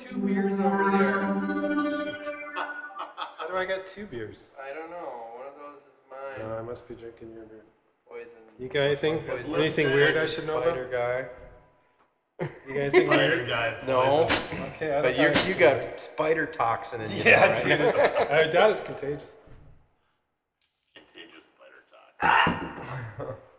2 beers over there. How do I get 2 beers? I don't know. One of those is mine. No, I must be drinking your beer. Poison. You got anything? Poison. Anything weird I should know about? Spider guy. You got anything Spider weird? guy. No. Poison. Okay, I But don't you got spider toxin in you. Yeah, right? dude. I doubt it's contagious. Contagious spider toxin.